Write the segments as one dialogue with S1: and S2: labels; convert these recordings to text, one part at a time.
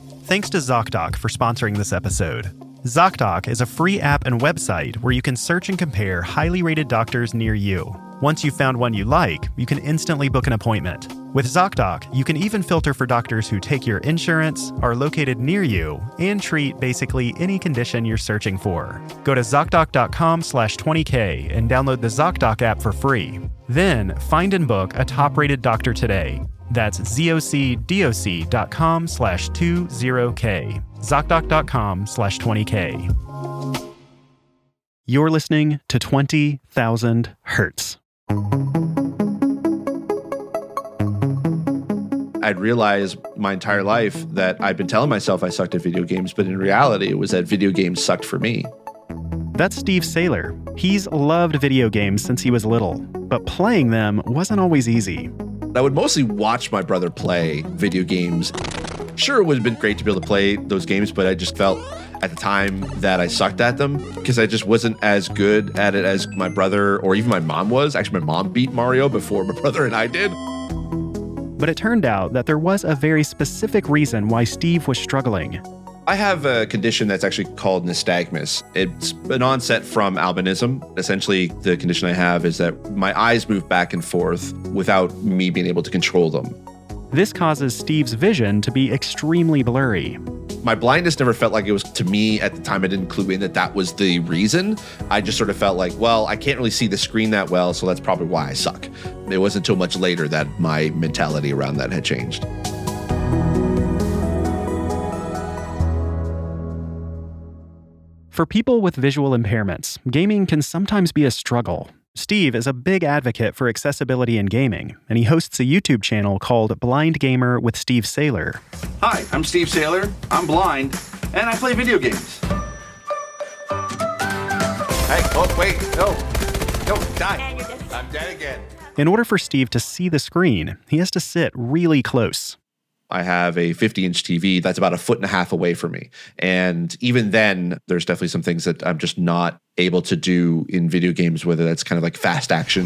S1: Thanks to ZocDoc for sponsoring this episode. ZocDoc is a free app and website where you can search and compare highly rated doctors near you. Once you've found one you like, you can instantly book an appointment. With ZocDoc, you can even filter for doctors who take your insurance, are located near you, and treat basically any condition you're searching for. Go to ZocDoc.com/20K and download the ZocDoc app for free. Then, find and book a top-rated doctor today. That's ZocDoc.com/20K. ZocDoc.com/20K. You're listening to 20,000 Hertz.
S2: I'd realized my entire life that I'd been telling myself I sucked at video games, but in reality, it was that video games sucked for me.
S1: That's Steve Saylor. He's loved video games since he was little, but playing them wasn't always easy.
S2: I would mostly watch my brother play video games. Sure, it would have been great to be able to play those games, but I just felt at the time that I sucked at them because I just wasn't as good at it as my brother or even my mom was. Actually, my mom beat Mario before my brother and I did.
S1: But it turned out that there was a very specific reason why Steve was struggling.
S2: I have a condition that's actually called nystagmus. It's an onset from albinism. Essentially, the condition I have is that my eyes move back and forth without me being able to control them.
S1: This causes Steve's vision to be extremely blurry.
S2: My blindness never felt like it was, to me at the time, I didn't clue in that that was the reason. I just sort of felt like, well, I can't really see the screen that well, so that's probably why I suck. It wasn't until much later that my mentality around that had changed.
S1: For people with visual impairments, gaming can sometimes be a struggle. Steve is a big advocate for accessibility in gaming, and he hosts a YouTube channel called Blind Gamer with Steve Saylor.
S3: Hi, I'm Steve Saylor. I'm blind, and I play video games.
S2: Hey, oh, wait, no, die. I'm dead again.
S1: In order for Steve to see the screen, he has to sit really close.
S2: I have a 50-inch TV that's about 1.5 feet away from me. And even then, there's definitely some things that I'm just not able to do in video games, whether that's kind of like fast action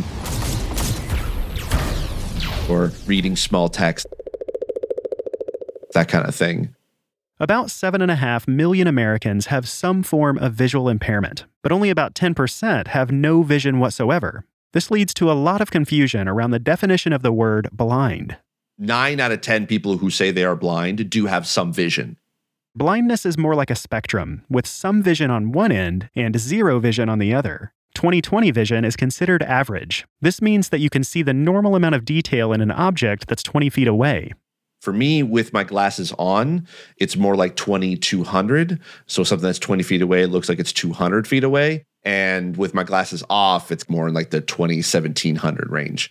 S2: or reading small text, that kind of thing.
S1: About 7.5 million Americans have some form of visual impairment, but only about 10% have no vision whatsoever. This leads to a lot of confusion around the definition of the word blind.
S2: 9 out of 10 people who say they are blind do have some vision.
S1: Blindness is more like a spectrum, with some vision on one end and zero vision on the other. 20/20 vision is considered average. This means that you can see the normal amount of detail in an object that's 20 feet away.
S2: For me, with my glasses on, it's more like 20/200. So something that's 20 feet away looks like it's 200 feet away. And with my glasses off, it's more in like the 20/1700 range.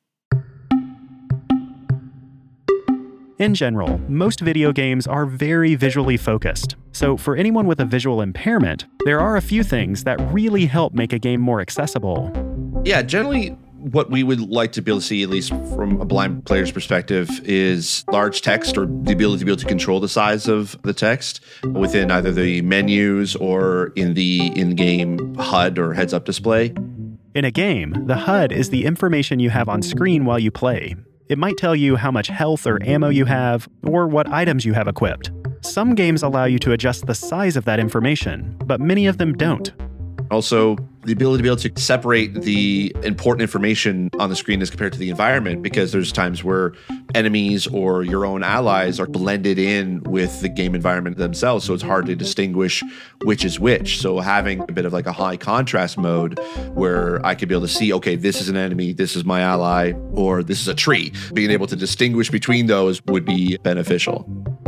S1: In general, most video games are very visually focused. So for anyone with a visual impairment, there are a few things that really help make a game more accessible.
S2: Yeah, generally what we would like to be able to see, at least from a blind player's perspective, is large text or the ability to be able to control the size of the text within either the menus or in the in-game HUD or heads-up display.
S1: In a game, the HUD is the information you have on screen while you play. It might tell you how much health or ammo you have, or what items you have equipped. Some games allow you to adjust the size of that information, but many of them don't.
S2: Also, the ability to be able to separate the important information on the screen as compared to the environment, because there's times where enemies or your own allies are blended in with the game environment themselves, so it's hard to distinguish which is which. So having a bit of like a high contrast mode where I could be able to see, okay, this is an enemy, this is my ally, or this is a tree. Being able to distinguish between those would be beneficial.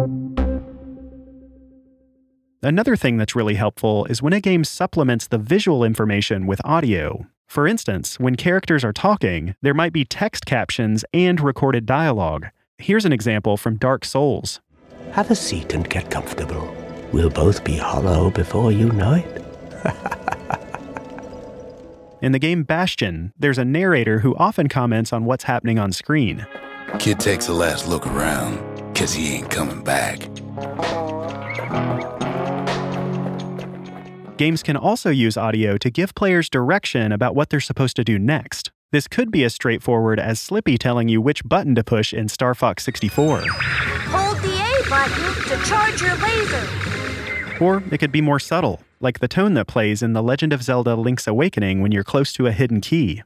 S1: Another thing that's really helpful is when a game supplements the visual information with audio. For instance, when characters are talking, there might be text captions and recorded dialogue. Here's an example from Dark Souls.
S4: Have a seat and get comfortable. We'll both be hollow before you know it.
S1: In the game Bastion, there's a narrator who often comments on what's happening on screen.
S5: Kid takes a last look around, 'cause he ain't coming back.
S1: Games can also use audio to give players direction about what they're supposed to do next. This could be as straightforward as Slippy telling you which button to push in Star Fox 64.
S6: Hold the A button to charge your laser.
S1: Or it could be more subtle, like the tone that plays in The Legend of Zelda Link's Awakening when you're close to a hidden key.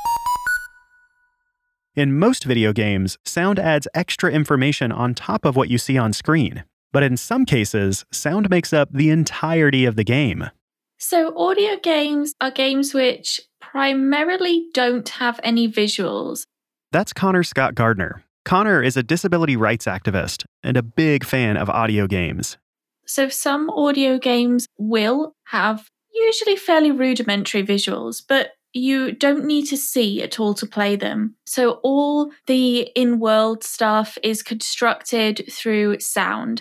S1: In most video games, sound adds extra information on top of what you see on screen. But in some cases, sound makes up the entirety of the game.
S7: So audio games are games which primarily don't have any visuals.
S1: That's Connor Scott Gardner. Connor is a disability rights activist and a big fan of audio games.
S7: So some audio games will have usually fairly rudimentary visuals, but you don't need to see at all to play them. So all the in-world stuff is constructed through sound.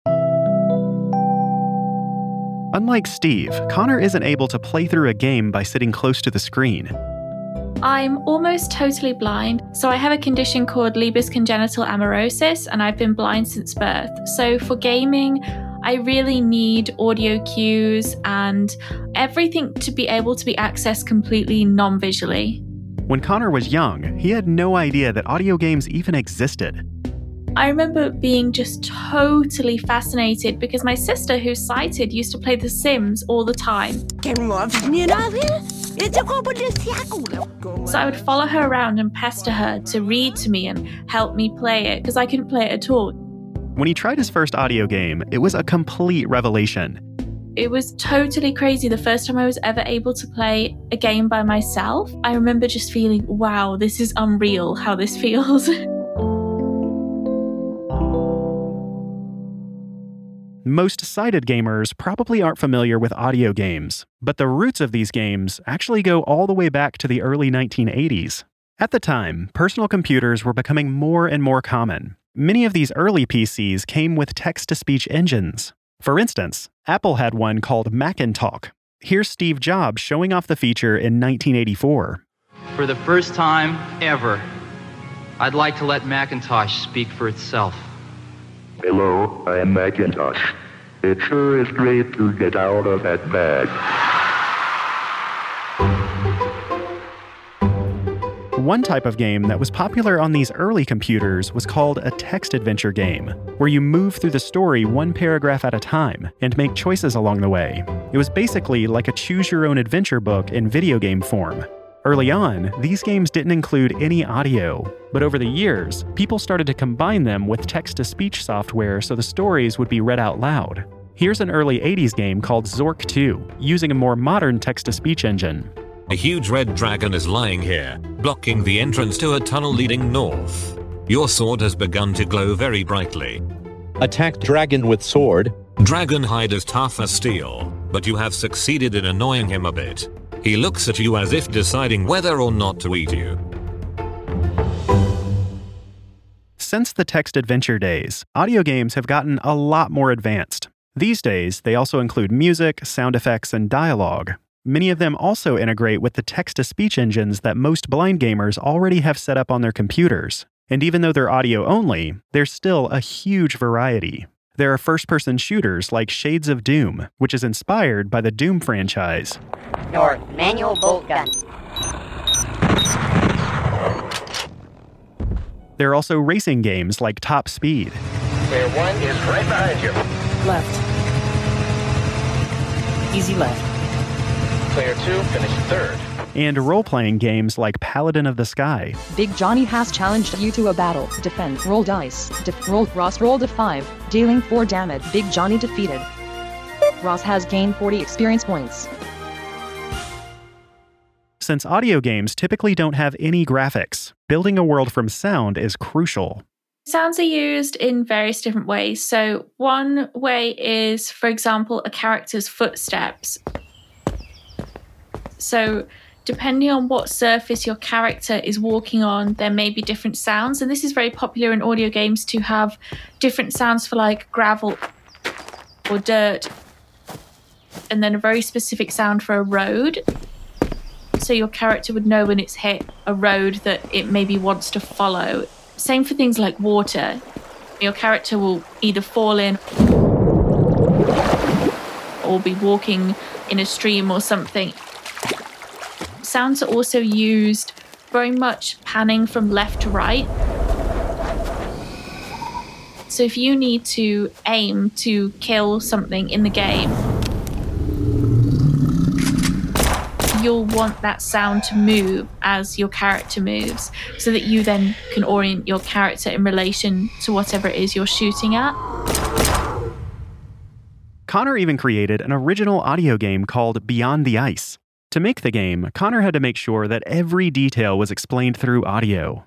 S1: Unlike Steve, Connor isn't able to play through a game by sitting close to the screen.
S7: I'm almost totally blind, so I have a condition called Leber's congenital amaurosis, and I've been blind since birth. So for gaming, I really need audio cues and everything to be able to be accessed completely non-visually.
S1: When Connor was young, he had no idea that audio games even existed.
S7: I remember being just totally fascinated because my sister, who's sighted, used to play The Sims all the time. So I would follow her around and pester her to read to me and help me play it because I couldn't play it at all.
S1: When he tried his first audio game, it was a complete revelation.
S7: It was totally crazy. The first time I was ever able to play a game by myself, I remember just feeling, wow, this is unreal how this feels.
S1: Most sighted gamers probably aren't familiar with audio games, but the roots of these games actually go all the way back to the early 1980s. At the time, personal computers were becoming more and more common. Many of these early PCs came with text-to-speech engines. For instance, Apple had one called Macintalk. Here's Steve Jobs showing off the feature in 1984.
S8: For the first time ever, I'd like to let Macintosh speak for itself.
S9: Hello, I am Macintosh. It sure is great to get out of that bag.
S1: One type of game that was popular on these early computers was called a text adventure game, where you move through the story one paragraph at a time and make choices along the way. It was basically like a choose-your-own-adventure book in video game form. Early on, these games didn't include any audio, but over the years, people started to combine them with text-to-speech software so the stories would be read out loud. Here's an early 80s game called Zork 2, using a more modern text-to-speech engine.
S10: A huge red dragon is lying here, blocking the entrance to a tunnel leading north. Your sword has begun to glow very brightly.
S11: Attack dragon with sword.
S10: Dragon hide is tough as steel, but you have succeeded in annoying him a bit. He looks at you as if deciding whether or not to eat you.
S1: Since the text adventure days, audio games have gotten a lot more advanced. These days, they also include music, sound effects, and dialogue. Many of them also integrate with the text-to-speech engines that most blind gamers already have set up on their computers. And even though they're audio only, there's still a huge variety. There are first-person shooters like Shades of Doom, which is inspired by the Doom franchise.
S6: North, manual bolt gun.
S1: There are also racing games like Top Speed.
S9: Player 1 is right behind you.
S12: Left. Easy left.
S9: Player 2 finished third.
S1: And role-playing games like Paladin of the Sky.
S13: Big Johnny has challenged you to a battle. Defend. Roll dice. Ross rolled a 5, dealing 4 damage. Big Johnny defeated. Ross has gained 40 experience points.
S1: Since audio games typically don't have any graphics, building a world from sound is crucial.
S7: Sounds are used in various different ways. So one way is, for example, a character's footsteps. So depending on what surface your character is walking on, there may be different sounds. And this is very popular in audio games to have different sounds for like gravel or dirt. And then a very specific sound for a road. So your character would know when it's hit a road that it maybe wants to follow. Same for things like water. Your character will either fall in or be walking in a stream or something. Sounds are also used very much panning from left to right. So if you need to aim to kill something in the game, you'll want that sound to move as your character moves, so that you then can orient your character in relation to whatever it is you're shooting at.
S1: Connor even created an original audio game called Beyond the Ice. To make the game, Connor had to make sure that every detail was explained through audio.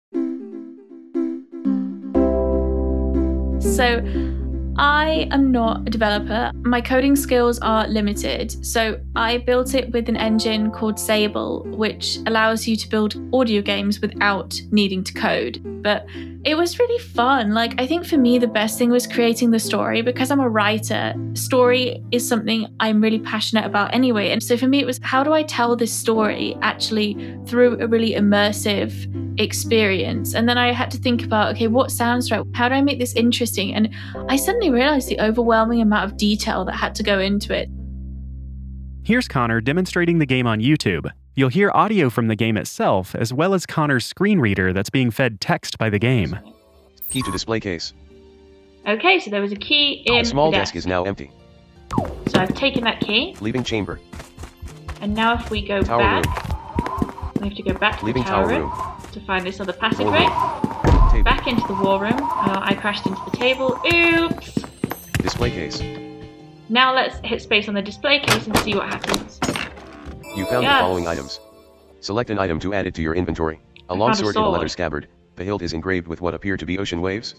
S7: So I am not a developer. My coding skills are limited. So I built it with an engine called Sable, which allows you to build audio games without needing to code. But it was really fun. I think for me, the best thing was creating the story, because I'm a writer. Story is something I'm really passionate about anyway. And so for me, it was, how do I tell this story actually through a really immersive experience? And then I had to think about, okay, what sounds right? How do I make this interesting? And I suddenly realized the overwhelming amount of detail that had to go into it.
S1: Here's Connor demonstrating the game on YouTube. You'll hear audio from the game itself, as well as Connor's screen reader that's being fed text by the game.
S12: Key to display case.
S7: Okay, so there was a key in
S12: Small
S7: the
S12: desk is now empty.
S7: So I've taken that key.
S12: Leaving chamber.
S7: And now if we go
S12: Tower
S7: back,
S12: room.
S7: we have to go back to
S12: Leaving
S7: the tower room to find this other passageway. Back into the war room. I crashed into the table. Oops!
S12: Display case.
S7: Now let's hit space on the display case and see what happens.
S12: You found the following items. Select an item to add it to your inventory. A long sword in a leather scabbard. The hilt is engraved with what appear to be ocean waves.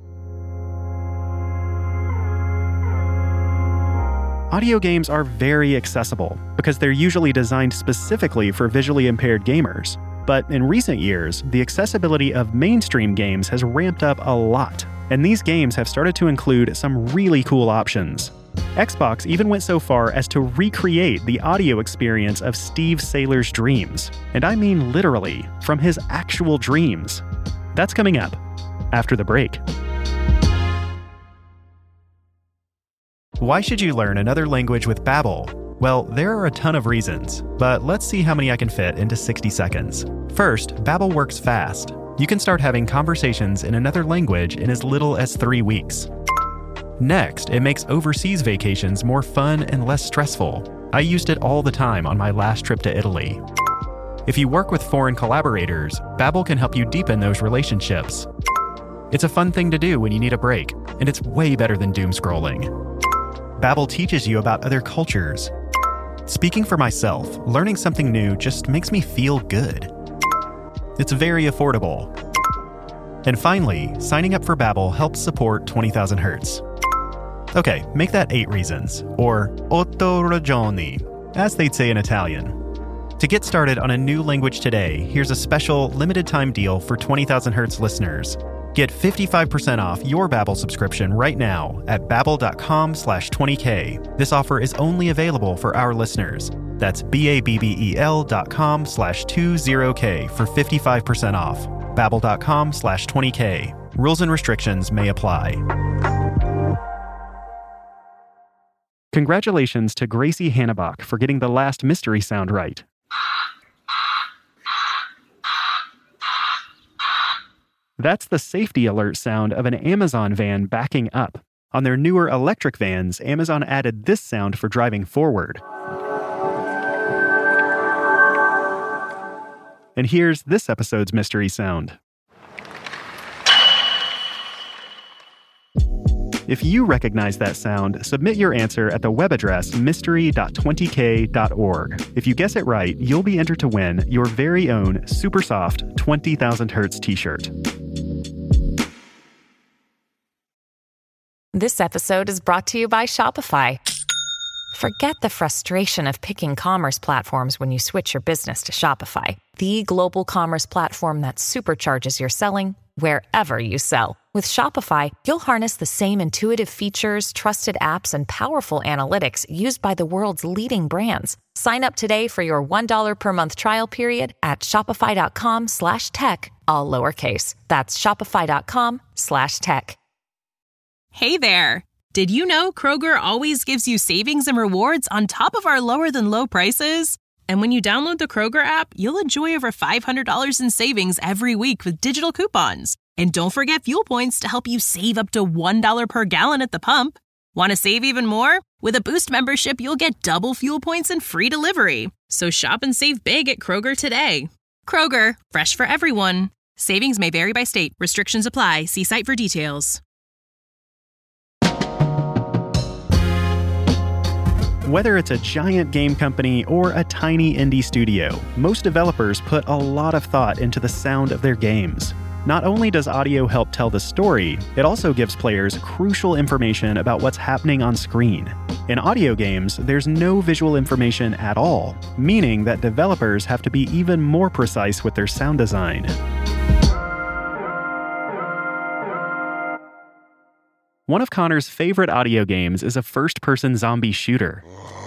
S1: Audio games are very accessible because they're usually designed specifically for visually impaired gamers. But in recent years, the accessibility of mainstream games has ramped up a lot, and these games have started to include some really cool options. Xbox even went so far as to recreate the audio experience of Steve Saylor's dreams. And I mean literally, from his actual dreams. That's coming up after the break. Why should you learn another language with Babbel? Well, there are a ton of reasons, but let's see how many I can fit into 60 seconds. First, Babbel works fast. You can start having conversations in another language in as little as 3 weeks. Next, it makes overseas vacations more fun and less stressful. I used it all the time on my last trip to Italy. If you work with foreign collaborators, Babbel can help you deepen those relationships. It's a fun thing to do when you need a break, and it's way better than doom scrolling. Babbel teaches you about other cultures. Speaking for myself, learning something new just makes me feel good. It's very affordable. And finally, signing up for Babbel helps support 20,000 Hertz. Okay, make that 8 reasons, or 8 ragioni, as they'd say in Italian. To get started on a new language today, here's a special limited-time deal for 20,000 Hertz listeners. Get 55% off your Babbel subscription right now at babbel.com/20k. This offer is only available for our listeners. That's babbel.com/20k for 55% off. babbel.com/20k. Rules and restrictions may apply. Congratulations to Gracie Hannibach for getting the last mystery sound right. That's the safety alert sound of an Amazon van backing up. On their newer electric vans, Amazon added this sound for driving forward. And here's this episode's mystery sound. If you recognize that sound, submit your answer at the web address mystery.20k.org. If you guess it right, you'll be entered to win your very own super soft 20,000 Hertz t-shirt.
S14: This episode is brought to you by Shopify. Forget the frustration of picking commerce platforms when you switch your business to Shopify, the global commerce platform that supercharges your selling wherever you sell. With Shopify, you'll harness the same intuitive features, trusted apps, and powerful analytics used by the world's leading brands. Sign up today for your $1 per month trial period at shopify.com/tech, all lowercase. That's shopify.com/tech.
S15: Hey there! Did you know Kroger always gives you savings and rewards on top of our lower-than-low prices? And when you download the Kroger app, you'll enjoy over $500 in savings every week with digital coupons. And don't forget fuel points to help you save up to $1 per gallon at the pump. Want to save even more? With a Boost membership, you'll get double fuel points and free delivery. So shop and save big at Kroger today. Kroger, fresh for everyone. Savings may vary by state. Restrictions apply. See site for details.
S1: Whether it's a giant game company or a tiny indie studio, most developers put a lot of thought into the sound of their games. Not only does audio help tell the story, it also gives players crucial information about what's happening on screen. In audio games, there's no visual information at all, meaning that developers have to be even more precise with their sound design. One of Connor's favorite audio games is a first-person zombie shooter.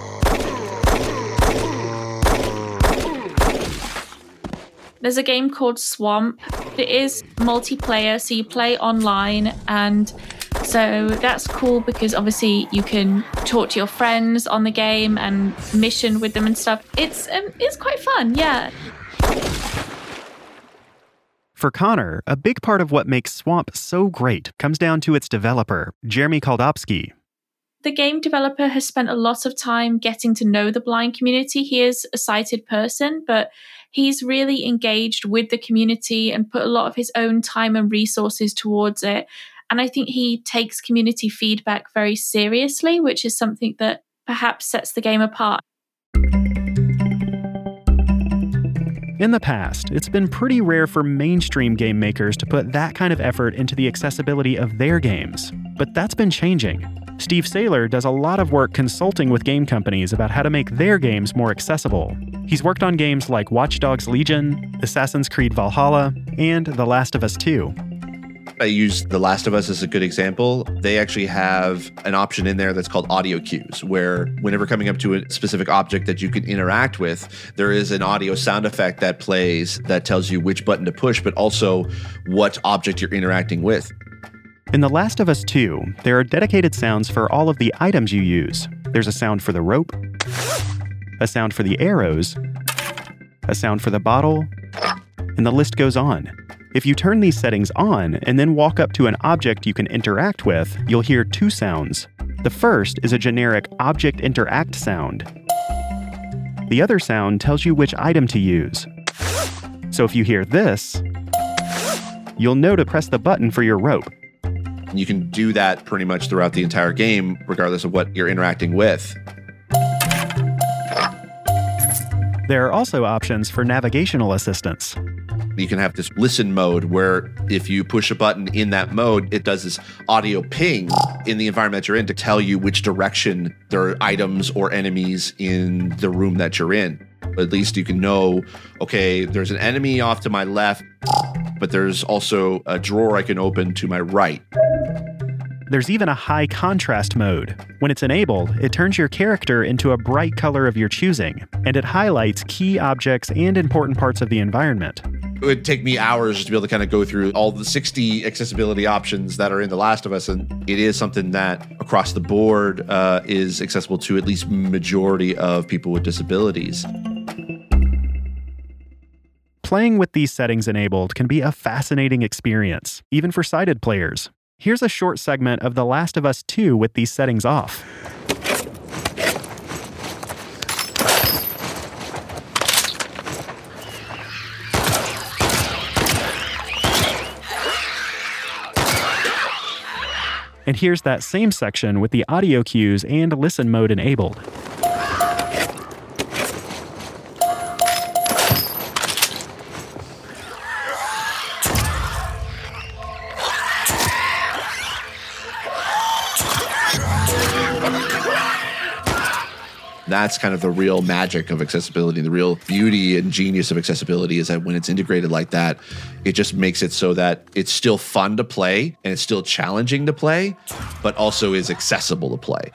S7: There's a game called Swamp. It is multiplayer, so you play online, and so that's cool because obviously you can talk to your friends on the game and mission with them and stuff. It's quite fun, yeah.
S1: For Connor, a big part of what makes Swamp so great comes down to its developer, Jeremy Kaldowski.
S7: The game developer has spent a lot of time getting to know the blind community. He is a sighted person, but he's really engaged with the community and put a lot of his own time and resources towards it. And I think he takes community feedback very seriously, which is something that perhaps sets the game apart.
S1: In the past, it's been pretty rare for mainstream game makers to put that kind of effort into the accessibility of their games. But that's been changing. Steve Saylor does a lot of work consulting with game companies about how to make their games more accessible. He's worked on games like Watch Dogs Legion, Assassin's Creed Valhalla, and The Last of Us 2.
S2: I use The Last of Us as a good example. They actually have an option in there that's called audio cues, where whenever coming up to a specific object that you can interact with, there is an audio sound effect that plays that tells you which button to push, but also what object you're interacting with.
S1: In The Last of Us 2, there are dedicated sounds for all of the items you use. There's a sound for the rope, a sound for the arrows, a sound for the bottle, and the list goes on. If you turn these settings on and then walk up to an object you can interact with, you'll hear two sounds. The first is a generic object interact sound. The other sound tells you which item to use. So if you hear this, you'll know to press the button for your rope.
S2: You can do that pretty much throughout the entire game, regardless of what you're interacting with.
S1: There are also options for navigational assistance.
S2: You can have this listen mode where if you push a button in that mode, it does this audio ping in the environment that you're in to tell you which direction there are items or enemies in the room that you're in. At least you can know, okay, there's an enemy off to my left, but there's also a drawer I can open to my right.
S1: There's even a high contrast mode. When it's enabled, it turns your character into a bright color of your choosing, and it highlights key objects and important parts of the environment.
S2: It would take me hours to be able to kind of go through all the 60 accessibility options that are in The Last of Us, and it is something that across the board is accessible to at least majority of people with disabilities.
S1: Playing with these settings enabled can be a fascinating experience, even for sighted players. Here's a short segment of The Last of Us 2 with these settings off. And here's that same section with the audio cues and listen mode enabled.
S2: That's kind of the real magic of accessibility. The real beauty and genius of accessibility is that when it's integrated like that, it just makes it so that it's still fun to play and it's still challenging to play, but also is accessible to play.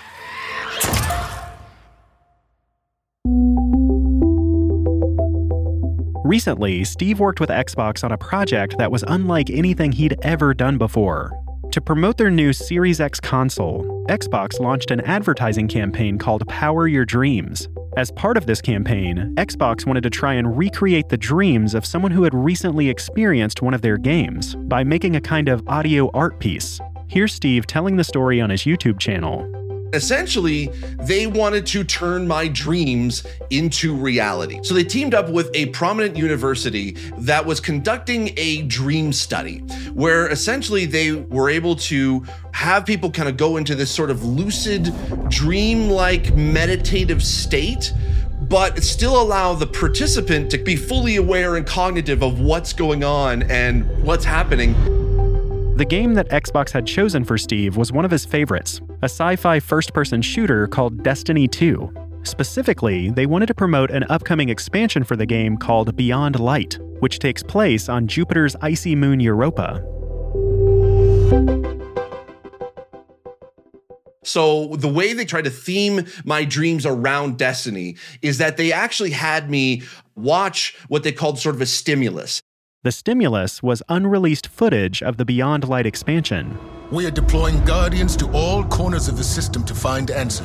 S1: Recently, Steve worked with Xbox on a project that was unlike anything he'd ever done before. To promote their new Series X console, Xbox launched an advertising campaign called Power Your Dreams. As part of this campaign, Xbox wanted to try and recreate the dreams of someone who had recently experienced one of their games by making a kind of audio art piece. Here's Steve telling the story on his YouTube channel.
S2: Essentially, they wanted to turn my dreams into reality. So they teamed up with a prominent university that was conducting a dream study, where essentially they were able to have people kind of go into this sort of lucid, dream-like meditative state, but still allow the participant to be fully aware and cognitive of what's going on and what's happening.
S1: The game that Xbox had chosen for Steve was one of his favorites, a sci-fi first-person shooter called Destiny 2. Specifically, they wanted to promote an upcoming expansion for the game called Beyond Light, which takes place on Jupiter's icy moon Europa.
S2: So the way they tried to theme my dreams around Destiny is that they actually had me watch what they called sort of a stimulus.
S1: The stimulus was unreleased footage of the Beyond Light expansion.
S16: We are deploying Guardians to all corners of the system to find answers.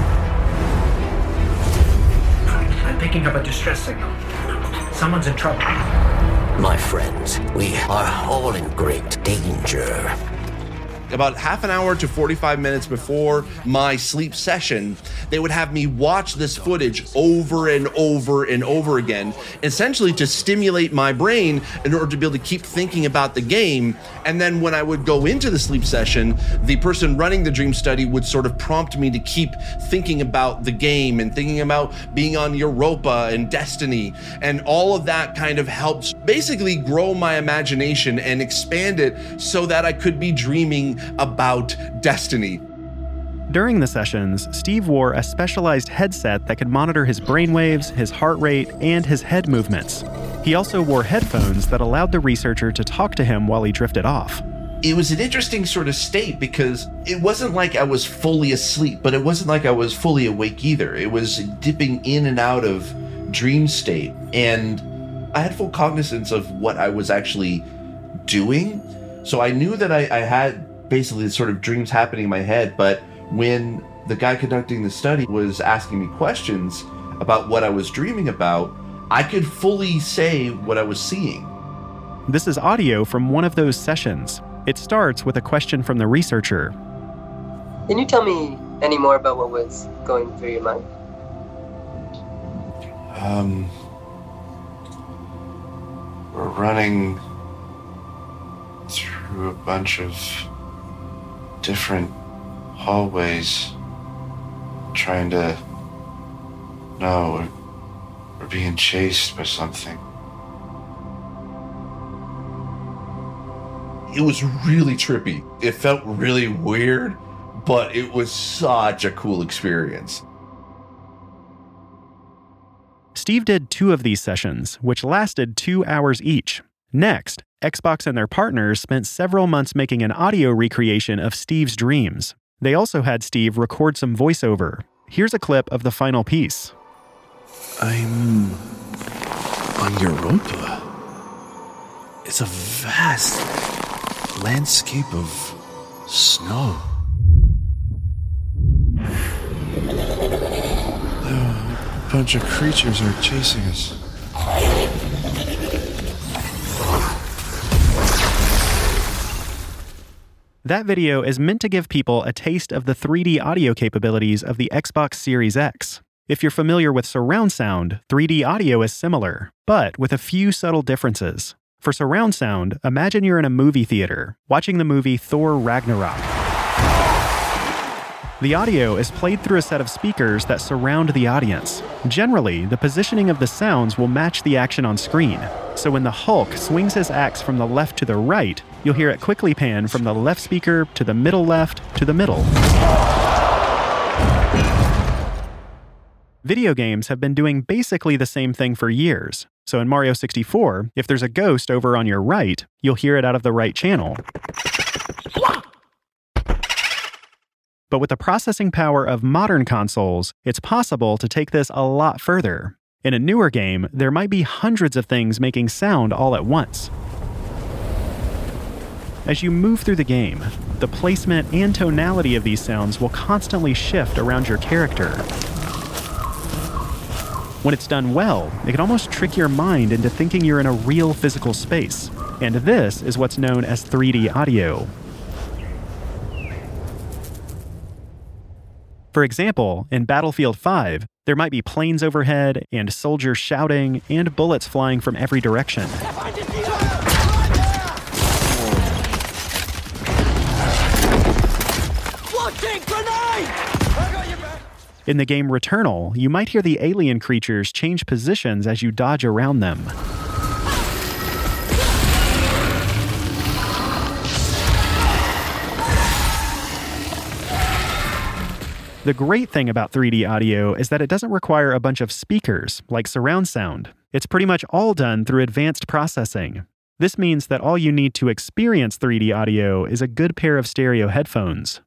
S17: I'm picking up a distress signal. Someone's in trouble.
S4: My friends, we are all in great danger.
S2: About half an hour to 45 minutes before my sleep session, they would have me watch this footage over and over and over again, essentially to stimulate my brain in order to be able to keep thinking about the game. And then when I would go into the sleep session, the person running the dream study would sort of prompt me to keep thinking about the game and thinking about being on Europa and Destiny. And all of that kind of helps basically grow my imagination and expand it so that I could be dreaming about Destiny.
S1: During the sessions, Steve wore a specialized headset that could monitor his brainwaves, his heart rate, and his head movements. He also wore headphones that allowed the researcher to talk to him while he drifted off.
S2: It was an interesting sort of state because it wasn't like I was fully asleep, but it wasn't like I was fully awake either. It was dipping in and out of dream state, and I had full cognizance of what I was actually doing. So I knew that I had basically sort of dreams happening in my head, but when the guy conducting the study was asking me questions about what I was dreaming about, I could fully say what I was seeing.
S1: This is audio from one of those sessions. It starts with a question from the researcher.
S18: Can you tell me any more about what was going through your mind?
S2: We're running through a bunch of different hallways, trying to... No, we're being chased by something. It was really trippy. It felt really weird, but it was such a cool experience.
S1: Steve did 2 of these sessions, which lasted 2 hours each. Next, Xbox and their partners spent several months making an audio recreation of Steve's dreams. They also had Steve record some voiceover. Here's a clip of the final piece.
S5: I'm on Europa. It's a vast landscape of snow. A bunch of creatures are chasing us.
S1: That video is meant to give people a taste of the 3D audio capabilities of the Xbox Series X. If you're familiar with surround sound, 3D audio is similar, but with a few subtle differences. For surround sound, imagine you're in a movie theater, watching the movie Thor Ragnarok. The audio is played through a set of speakers that surround the audience. Generally, the positioning of the sounds will match the action on screen. So when the Hulk swings his axe from the left to the right, you'll hear it quickly pan from the left speaker to the middle left to the middle. Video games have been doing basically the same thing for years. So in Mario 64, if there's a ghost over on your right, you'll hear it out of the right channel. But with the processing power of modern consoles, it's possible to take this a lot further. In a newer game, there might be hundreds of things making sound all at once. As you move through the game, the placement and tonality of these sounds will constantly shift around your character. When it's done well, it can almost trick your mind into thinking you're in a real physical space. And this is what's known as 3D audio. For example, in Battlefield 5, there might be planes overhead, and soldiers shouting, and bullets flying from every direction. In the game Returnal, you might hear the alien creatures change positions as you dodge around them. The great thing about 3D audio is that it doesn't require a bunch of speakers, like surround sound. It's pretty much all done through advanced processing. This means that all you need to experience 3D audio is a good pair of stereo headphones.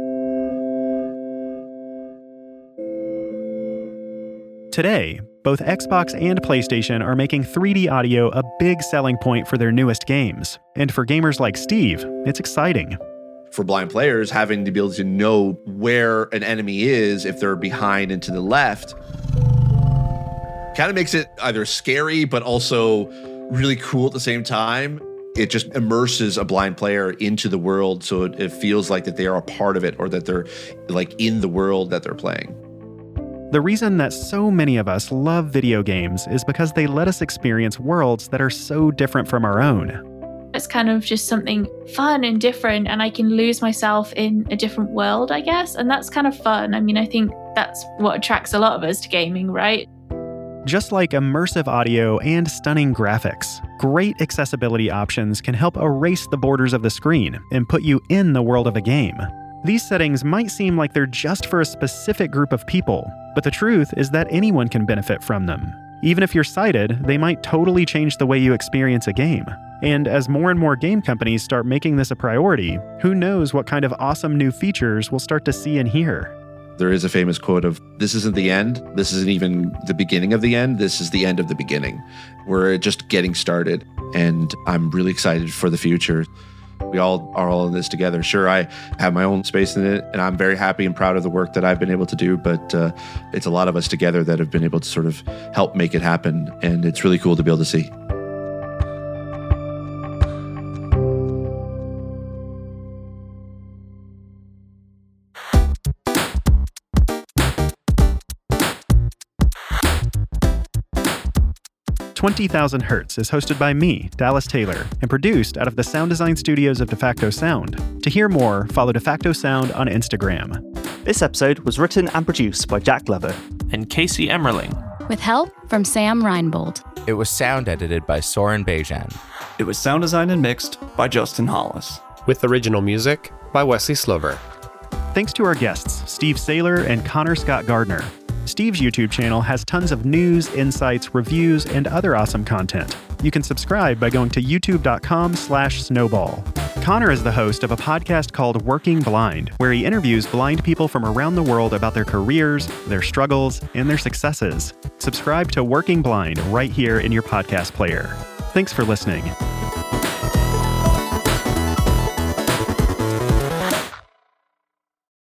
S1: Today, both Xbox and PlayStation are making 3D audio a big selling point for their newest games. And for gamers like Steve, it's exciting.
S2: For blind players, having to be able to know where an enemy is if they're behind and to the left kind of makes it either scary but also really cool at the same time. It just immerses a blind player into the world, so it feels like that they are a part of it, or that they're like in the world that they're playing.
S1: The reason that so many of us love video games is because they let us experience worlds that are so different from our own.
S7: It's kind of just something fun and different, and I can lose myself in a different world, I guess, and that's kind of fun. I mean, I think that's what attracts a lot of us to gaming, right?
S1: Just like immersive audio and stunning graphics, great accessibility options can help erase the borders of the screen and put you in the world of a game. These settings might seem like they're just for a specific group of people, but the truth is that anyone can benefit from them. Even if you're sighted, they might totally change the way you experience a game. And as more and more game companies start making this a priority, who knows what kind of awesome new features we'll start to see and hear.
S2: There is a famous quote of, "This isn't the end. This isn't even the beginning of the end. This is the end of the beginning." We're just getting started, and I'm really excited for the future. We all are all in this together. Sure, I have my own space in it, and I'm very happy and proud of the work that I've been able to do, but it's a lot of us together that have been able to sort of help make it happen, and it's really cool to be able to see. "20,000 Hertz" is hosted by me, Dallas Taylor, and produced out of the sound design studios of DeFacto Sound. To hear more, follow DeFacto Sound on Instagram.
S19: This episode was written and produced by Jack Glover
S20: and Casey Emmerling,
S21: with help from Sam Reinbold.
S22: It was sound edited by Soren Bejan.
S20: It was sound designed and mixed by Justin Hollis,
S11: with original music by Wesley Slover.
S1: Thanks to our guests, Steve Saylor and Connor Scott Gardner. Steve's YouTube channel has tons of news, insights, reviews, and other awesome content. You can subscribe by going to youtube.com/snowball. Connor is the host of a podcast called Working Blind, where he interviews blind people from around the world about their careers, their struggles, and their successes. Subscribe to Working Blind right here in your podcast player. Thanks for listening.